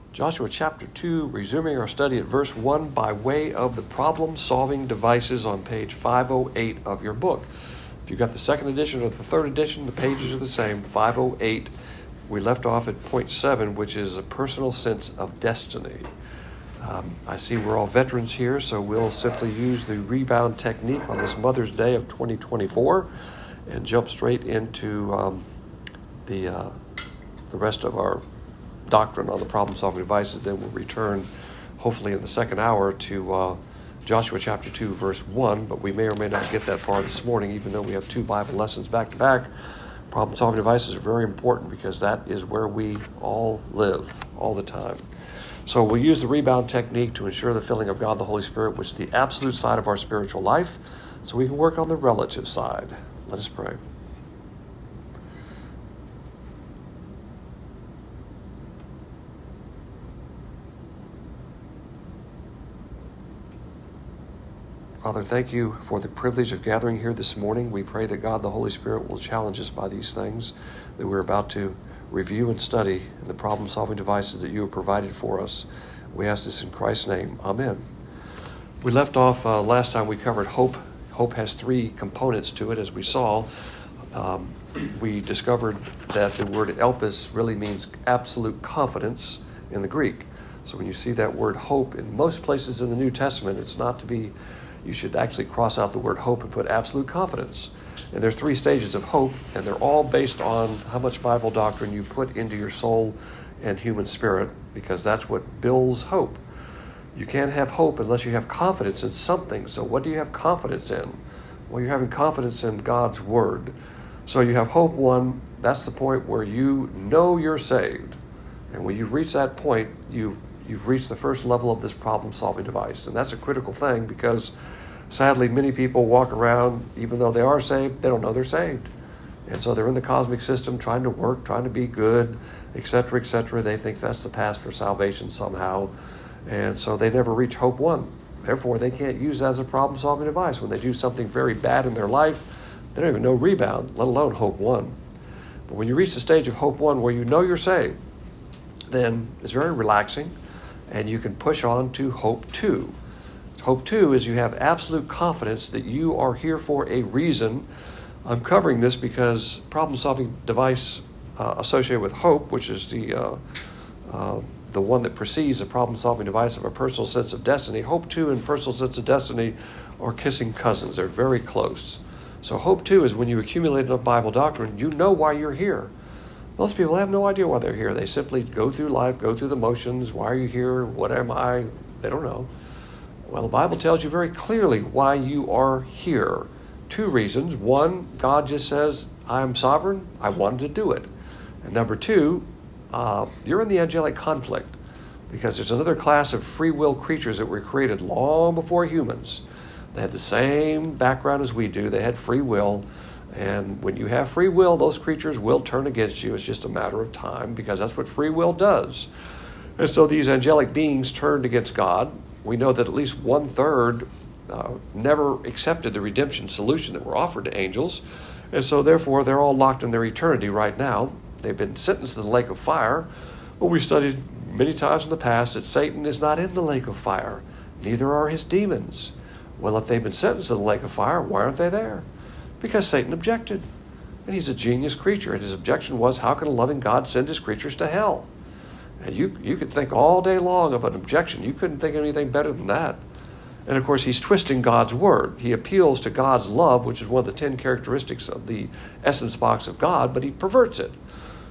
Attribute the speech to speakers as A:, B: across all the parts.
A: Joshua chapter 2, resuming our study at verse 1 by way of the problem-solving devices on page 508 of your book. If you've got the second edition or the third edition, the pages are the same, 508. We left off at point 7, which is a personal sense of destiny. I see we're all veterans here, so we'll simply use the rebound technique on this Mother's Day of 2024 and jump straight into the rest of our doctrine on the problem-solving devices. Then we'll return, hopefully in the second hour, to Joshua chapter 2, verse 1, but we may or may not get that far this morning, even though we have 2 Bible lessons back-to-back. Problem-solving devices are very important because that is where we all live all the time. So we'll use the rebound technique to ensure the filling of God the Holy Spirit, which is the absolute side of our spiritual life, so we can work on the relative side. Let us pray. Father, thank you for the privilege of gathering here this morning. We pray that God the Holy Spirit will challenge us by these things that we're about to review and study in the problem-solving devices that you have provided for us. We ask this in Christ's name. Amen. We left off last time we covered hope. Hope has 3 components to it, as we saw. We discovered that the word elpis really means absolute confidence in the Greek. So when you see that word hope in most places in the New Testament, it's not to be, you should actually cross out the word hope and put absolute confidence. And there's 3 stages of hope, and they're all based on how much Bible doctrine you put into your soul and human spirit, because that's what builds hope. You can't have hope unless you have confidence in something. So what do you have confidence in? Well, you're having confidence in God's Word. So you have hope 1. That's the point where you know you're saved. And when you reach that point, you've reached the first level of this problem-solving device. And that's a critical thing because, sadly, many people walk around, even though they are saved, they don't know they're saved. And so they're in the cosmic system trying to work, trying to be good, etc., etc. They think that's the path for salvation somehow. And so they never reach hope 1. Therefore, they can't use that as a problem-solving device. When they do something very bad in their life, they don't even know rebound, let alone hope 1. But when you reach the stage of hope 1 where you know you're saved, then it's very relaxing, and you can push on to hope 2. Hope 2 is you have absolute confidence that you are here for a reason. I'm covering this because problem-solving device associated with hope, which is the one that precedes the problem-solving device of a personal sense of destiny. Hope 2 and personal sense of destiny are kissing cousins. They're very close. So hope 2 is when you accumulate enough Bible doctrine, you know why you're here. Most people have no idea why they're here. They simply go through life, go through the motions. Why are you here? What am I? They don't know. Well, the Bible tells you very clearly why you are here. 2 reasons. 1, God just says, I'm sovereign. I wanted to do it. And number 2, you're in the angelic conflict because there's another class of free will creatures that were created long before humans. They had the same background as we do. They had free will. And when you have free will, those creatures will turn against you. It's just a matter of time because that's what free will does. And so these angelic beings turned against God. We know that at least 1/3 never accepted the redemption solution that were offered to angels. And so therefore, they're all locked in their eternity right now. They've been sentenced to the lake of fire. But we studied many times in the past that Satan is not in the lake of fire. Neither are his demons. Well, if they've been sentenced to the lake of fire, why aren't they there? Because Satan objected. And he's a genius creature. And his objection was, how can a loving God send his creatures to hell? And you could think all day long of an objection. You couldn't think of anything better than that. And of course, he's twisting God's word. He appeals to God's love, which is one of the 10 characteristics of the essence box of God, but he perverts it.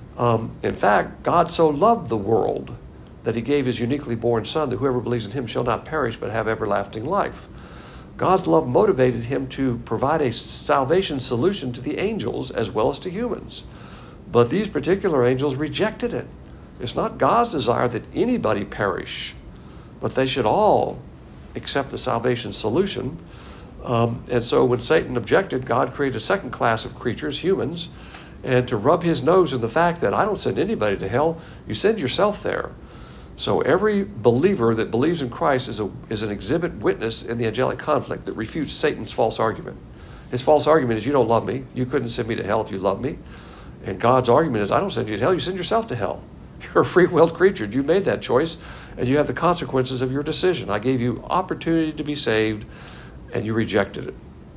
A: In fact, God so loved the world that he gave his uniquely born son, that whoever believes in him shall not perish but have everlasting life. God's love motivated him to provide a salvation solution to the angels as well as to humans. But these particular angels rejected it. It's not God's desire that anybody perish, but they should all accept the salvation solution. And so when Satan objected, God created a second class of creatures, humans, and to rub his nose in the fact that I don't send anybody to hell, you send yourself there. So every believer that believes in Christ is an exhibit witness in the angelic conflict that refutes Satan's false argument. His false argument is, you don't love me. You couldn't send me to hell if you love me. And God's argument is, I don't send you to hell. You send yourself to hell. You're a free-willed creature. You made that choice, and you have the consequences of your decision. I gave you opportunity to be saved, and you rejected it.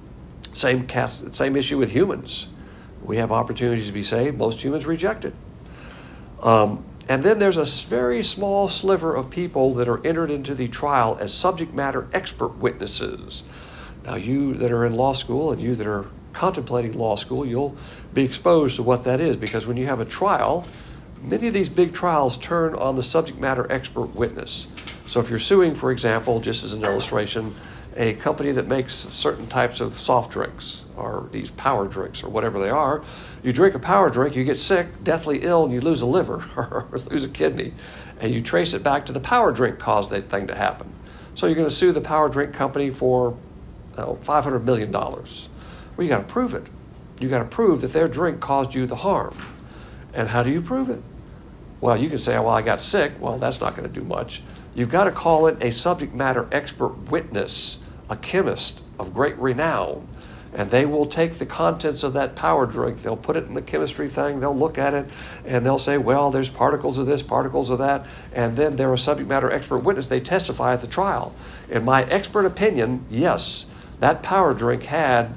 A: Same issue with humans. We have opportunities to be saved. Most humans reject it. And then there's a very small sliver of people that are entered into the trial as subject matter expert witnesses. Now, you that are in law school and you that are contemplating law school, you'll be exposed to what that is, because when you have a trial, many of these big trials turn on the subject matter expert witness. So if you're suing, for example, just as an illustration, a company that makes certain types of soft drinks or these power drinks or whatever they are, you drink a power drink, you get sick, deathly ill, and you lose a liver or lose a kidney, and you trace it back to the power drink caused that thing to happen. So you're going to sue the power drink company for $500 million. Well, you got to prove it. You got to prove that their drink caused you the harm. And how do you prove it? Well, you can say, well, I got sick. Well, that's not going to do much. You've got to call it a subject matter expert witness, a chemist of great renown. And they will take the contents of that power drink, they'll put it in the chemistry thing, they'll look at it, and they'll say, well, there's particles of this, particles of that, and then they're a subject matter expert witness. They testify at the trial. In my expert opinion, yes, that power drink had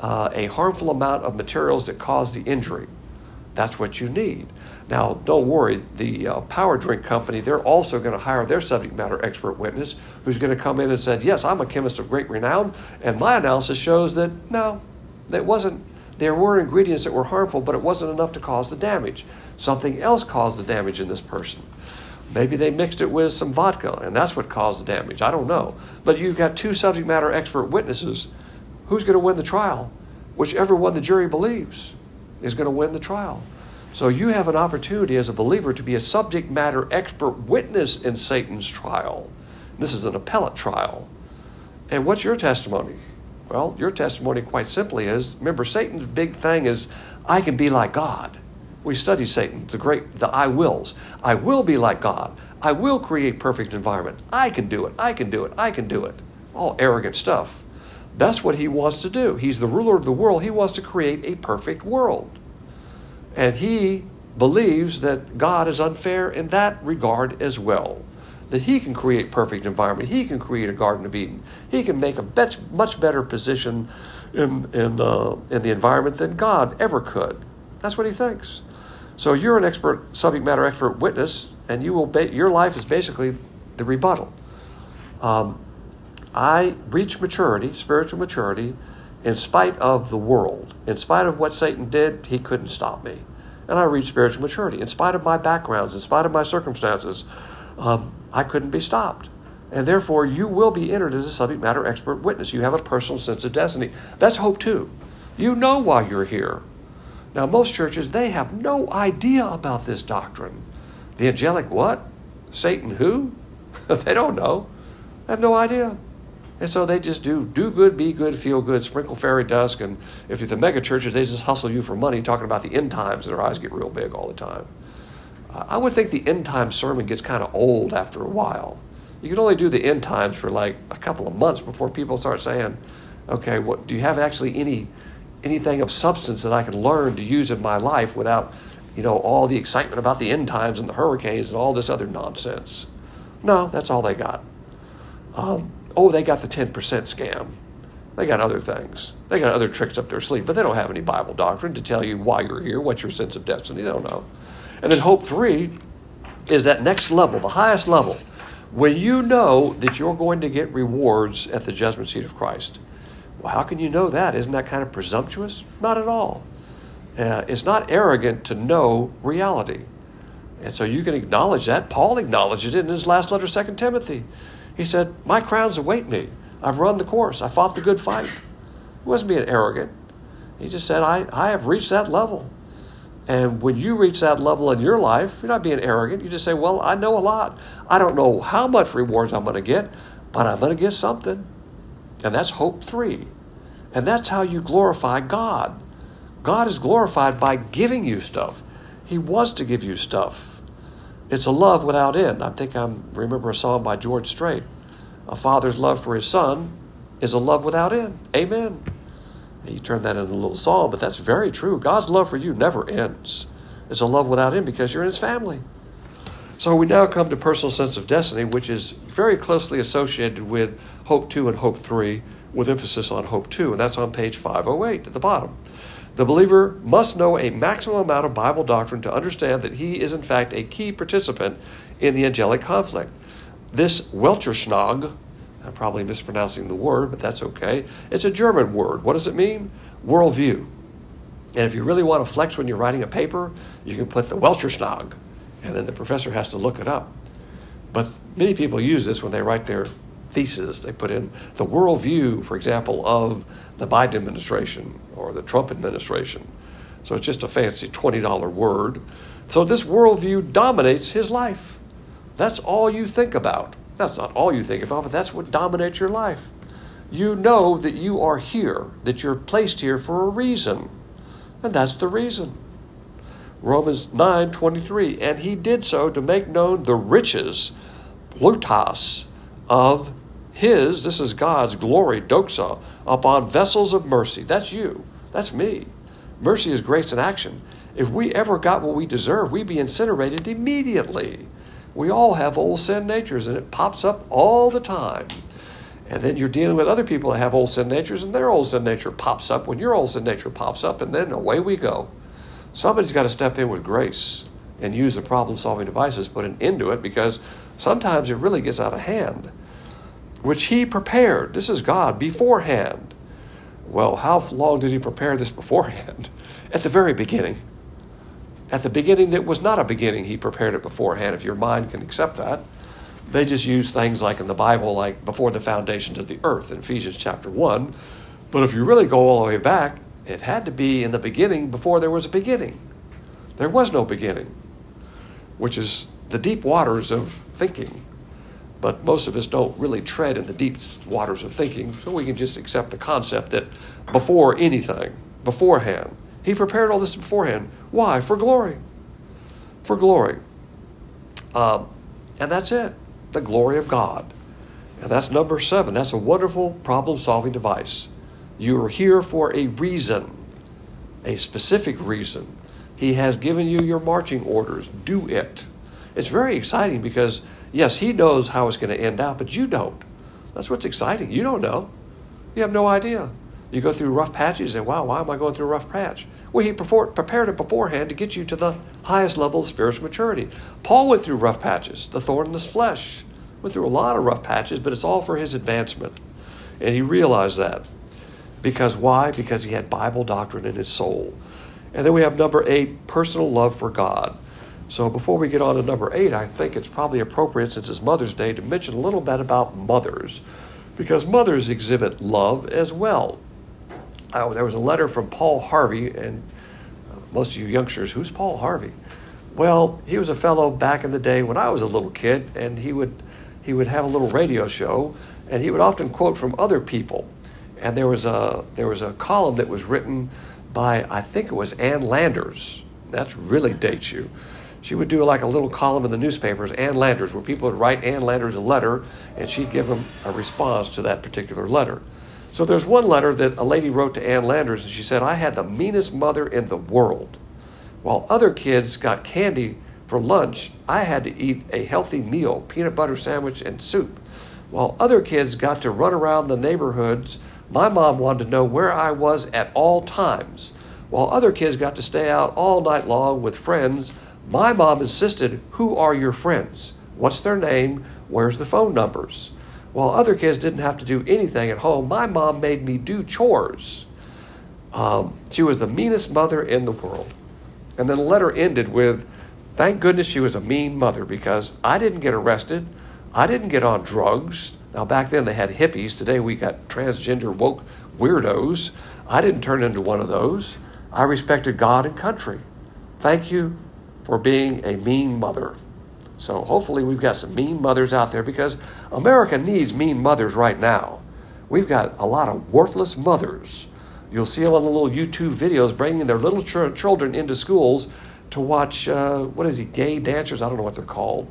A: a harmful amount of materials that caused the injury. That's what you need. Now, don't worry, the power drink company, they're also going to hire their subject matter expert witness who's going to come in and say, yes, I'm a chemist of great renown, and my analysis shows that, no, there were ingredients that were harmful, but it wasn't enough to cause the damage. Something else caused the damage in this person. Maybe they mixed it with some vodka, and that's what caused the damage. I don't know. But you've got two subject matter expert witnesses. Who's going to win the trial? Whichever one the jury believes is going to win the trial. So you have an opportunity as a believer to be a subject matter expert witness in Satan's trial. This is an appellate trial. And what's your testimony? Well, your testimony quite simply is, remember, Satan's big thing is, I can be like God. We study Satan, the I wills. I will be like God. I will create perfect environment. I can do it. I can do it. I can do it. All arrogant stuff. That's what he wants to do. He's the ruler of the world. He wants to create a perfect world. And he believes that God is unfair in that regard as well. That he can create perfect environment. He can create a Garden of Eden. He can make a much better position in the environment than God ever could. That's what he thinks. So you're an subject matter expert witness, and your life is basically the rebuttal. I reached maturity, spiritual maturity, in spite of the world. In spite of what Satan did, he couldn't stop me. And I reached spiritual maturity. In spite of my backgrounds, in spite of my circumstances, I couldn't be stopped. And therefore, you will be entered as a subject matter expert witness. You have a personal sense of destiny. That's hope too. You know why you're here. Now, most churches, they have no idea about this doctrine. The angelic what? Satan who? They don't know. They have no idea. And so they just do good, be good, feel good, sprinkle fairy dust. And if you're the mega churches, they just hustle you for money talking about the end times, and their eyes get real big all the time. I would think the end time sermon gets kind of old after a while. You can only do the end times for like a couple of months before people start saying, okay, what do you have actually anything of substance that I can learn to use in my life without, all the excitement about the end times and the hurricanes and all this other nonsense? No, that's all they got. They got the 10% scam. They got other things. They got other tricks up their sleeve, but they don't have any Bible doctrine to tell you why you're here, what's your sense of destiny. They don't know. And then hope 3 is that next level, the highest level, when you know that you're going to get rewards at the judgment seat of Christ. Well, how can you know that? Isn't that kind of presumptuous? Not at all. It's not arrogant to know reality. And so you can acknowledge that. Paul acknowledged it in his last letter, 2 Timothy. He said, my crowns await me. I've run the course. I fought the good fight. He wasn't being arrogant. He just said, I have reached that level. And when you reach that level in your life, you're not being arrogant. You just say, well, I know a lot. I don't know how much rewards I'm going to get, but I'm going to get something. And that's hope 3. And that's how you glorify God. God is glorified by giving you stuff. He wants to give you stuff. It's a love without end. Remember a song by George Strait. A father's love for his son is a love without end. Amen. And you turn that into a little song, but that's very true. God's love for you never ends. It's a love without end because you're in his family. So we now come to personal sense of destiny, which is very closely associated with Hope 2 and Hope 3, with emphasis on Hope 2, and that's on page 508 at the bottom. The believer must know a maximum amount of Bible doctrine to understand that he is in fact a key participant in the angelic conflict. This Weltanschauung, I'm probably mispronouncing the word, but that's okay. It's a German word. What does it mean? Worldview. And if you really want to flex when you're writing a paper, you can put the Weltanschauung, and then the professor has to look it up. But many people use this when they write their thesis. They put in the worldview, for example, of the Biden administration or the Trump administration. So it's just a fancy $20 word. So this worldview dominates his life. That's all you think about. That's not all you think about, but that's what dominates your life. You know that you are here, that you're placed here for a reason. And that's the reason. Romans 9:23, and he did so to make known the riches, plutos, of his, this is God's glory, doxa, upon vessels of mercy. That's you. That's me. Mercy is grace in action. If we ever got what we deserve, we'd be incinerated immediately. We all have old sin natures, and it pops up all the time. And then you're dealing with other people that have old sin natures, and their old sin nature pops up when your old sin nature pops up, and then away we go. Somebody's got to step in with grace and use the problem-solving devices, put an end to it, because sometimes it really gets out of hand, which he prepared. This is God beforehand. Well, how long did he prepare this beforehand? At the very beginning. At the beginning that was not a beginning, he prepared it beforehand, if your mind can accept that. They just use things like in the Bible, like before the foundations of the earth in Ephesians chapter 1. But if you really go all the way back, it had to be in the beginning before there was a beginning. There was no beginning, which is the deep waters of thinking. But most of us don't really tread in the deep waters of thinking, so we can just accept the concept that before anything, beforehand, he prepared all this beforehand. Why? For glory. For glory. And that's it. The glory of God. And that's number 7. That's a wonderful problem-solving device. You are here for a reason, a specific reason. He has given you your marching orders. Do it. It's very exciting because, yes, he knows how it's going to end out, but you don't. That's what's exciting. You don't know. You have no idea. You go through rough patches and, wow, why am I going through a rough patch? Well, he prepared it beforehand to get you to the highest level of spiritual maturity. Paul went through rough patches, the thorn in his flesh. Went through a lot of rough patches, but it's all for his advancement. And he realized that. Because why? Because he had Bible doctrine in his soul. And then we have number 8, personal love for God. So before we get on to number 8, I think it's probably appropriate, since it's Mother's Day, to mention a little bit about mothers. Because mothers exhibit love as well. There was a letter from Paul Harvey, and most of you youngsters, who's Paul Harvey? Well, he was a fellow back in the day when I was a little kid, and he would have a little radio show, and he would often quote from other people. And there was a column that was written by, I think it was Ann Landers. That really dates you. She would do like a little column in the newspapers, Ann Landers, where people would write Ann Landers a letter, and she'd give them a response to that particular letter. So there's one letter that a lady wrote to Ann Landers, and she said, I had the meanest mother in the world. While other kids got candy for lunch, I had to eat a healthy meal, peanut butter sandwich and soup. While other kids got to run around the neighborhoods, my mom wanted to know where I was at all times. While other kids got to stay out all night long with friends, my mom insisted, who are your friends? What's their name? Where's the phone numbers? While other kids didn't have to do anything at home, my mom made me do chores. She was the meanest mother in the world. And then the letter ended with, thank goodness she was a mean mother, because I didn't get arrested. I didn't get on drugs. Now, back then they had hippies. Today we got transgender woke weirdos. I didn't turn into one of those. I respected God and country. Thank you for being a mean mother. So hopefully we've got some mean mothers out there, because America needs mean mothers right now. We've got a lot of worthless mothers. You'll see them on the little YouTube videos bringing their little children into schools to watch, gay dancers? I don't know what they're called.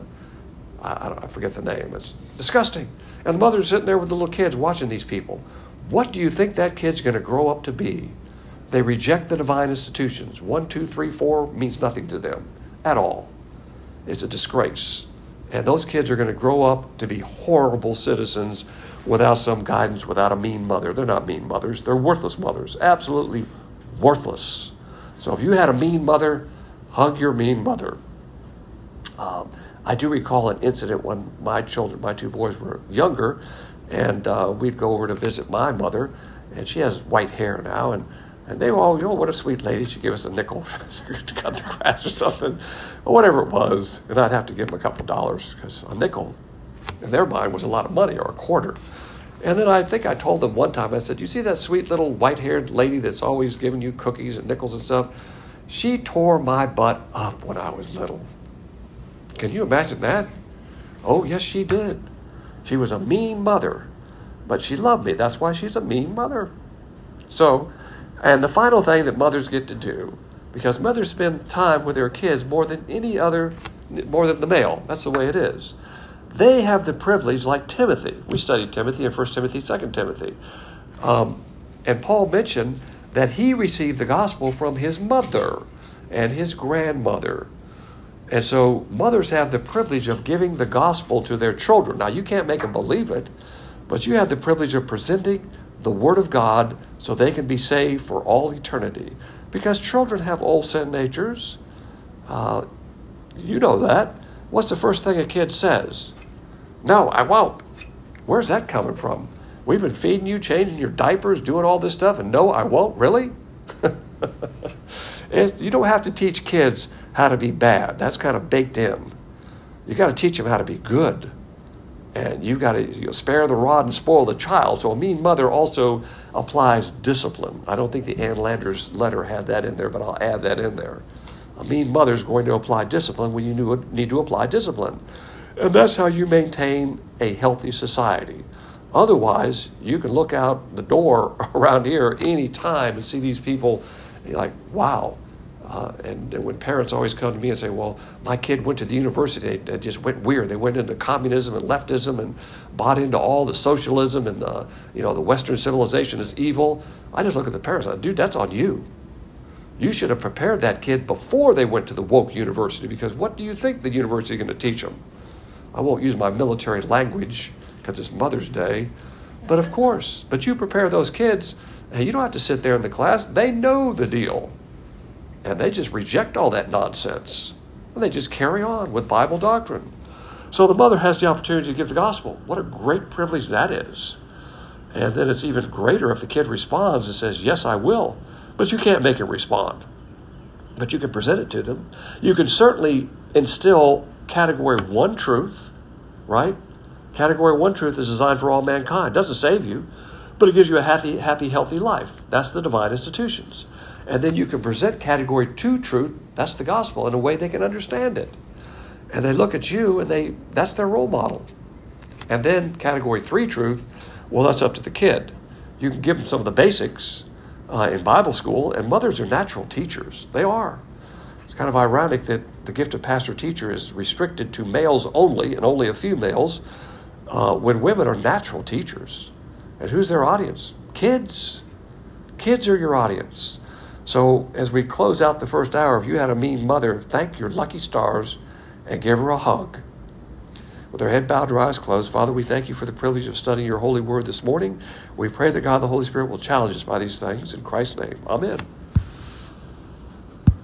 A: I forget the name. It's disgusting. And the mother's sitting there with the little kids watching these people. What do you think that kid's going to grow up to be? They reject the divine institutions. 1, 2, 3, 4 means nothing to them at all. is a disgrace. And those kids are going to grow up to be horrible citizens without some guidance, without a mean mother. They're not mean mothers. They're worthless mothers. Absolutely worthless. So if you had a mean mother, hug your mean mother. I do recall an incident when my two boys were younger, and we'd go over to visit my mother, and she has white hair now, and they were all, what a sweet lady. She'd give us a nickel to cut the grass or something, or whatever it was, and I'd have to give them a couple dollars, because a nickel in their mind was a lot of money, or a quarter. And then I think I told them one time, I said, you see that sweet little white-haired lady that's always giving you cookies and nickels and stuff? She tore my butt up when I was little. Can you imagine that? Oh, yes, she did. She was a mean mother, but she loved me. That's why she's a mean mother. So, and the final thing that mothers get to do, because mothers spend time with their kids more than the male. That's the way it is. They have the privilege, like Timothy. We studied Timothy in 1 Timothy, 2 Timothy. And Paul mentioned that he received the gospel from his mother and his grandmother. And so mothers have the privilege of giving the gospel to their children. Now, you can't make them believe it, but you have the privilege of presenting the word of God so they can be saved for all eternity. Because children have old sin natures. You know that. What's the first thing a kid says? No, I won't. Where's that coming from? We've been feeding you, changing your diapers, doing all this stuff, and no, I won't? Really? You don't have to teach kids how to be bad. That's kind of baked in. You got to teach them how to be good. And you got to spare the rod and spoil the child. So a mean mother also applies discipline. I don't think the Ann Landers letter had that in there, but I'll add that in there. A mean mother is going to apply discipline when you need to apply discipline. And that's how you maintain a healthy society. Otherwise, you can look out the door around here any time and see these people, and you're like, wow. And when parents always come to me and say, well, my kid went to the university, they just went weird. They went into communism and leftism and bought into all the socialism and, the Western civilization is evil. I just look at the parents and I say, dude, that's on you. You should have prepared that kid before they went to the woke university, because what do you think the university is going to teach them? I won't use my military language because it's Mother's Day, but of course. But you prepare those kids, and you don't have to sit there in the class. They know the deal. And they just reject all that nonsense. And they just carry on with Bible doctrine. So the mother has the opportunity to give the gospel. What a great privilege that is. And then it's even greater if the kid responds and says, yes, I will. But you can't make him respond. But you can present it to them. You can certainly instill Category 1 truth, right? Category 1 truth is designed for all mankind. It doesn't save you, but it gives you a happy, healthy life. That's the divine institutions. And then you can present Category 2 truth, that's the gospel, in a way they can understand it. And they look at you and that's their role model. And then Category 3 truth, well, that's up to the kid. You can give them some of the basics in Bible school, and mothers are natural teachers. They are. It's kind of ironic that the gift of pastor-teacher is restricted to males only, and only a few males, when women are natural teachers. And who's their audience? Kids. Kids are your audience. So as we close out the first hour, if you had a mean mother, thank your lucky stars and give her a hug. With our head bowed, our eyes closed, Father, we thank you for the privilege of studying your holy word this morning. We pray that God, the Holy Spirit, will challenge us by these things. In Christ's name, amen.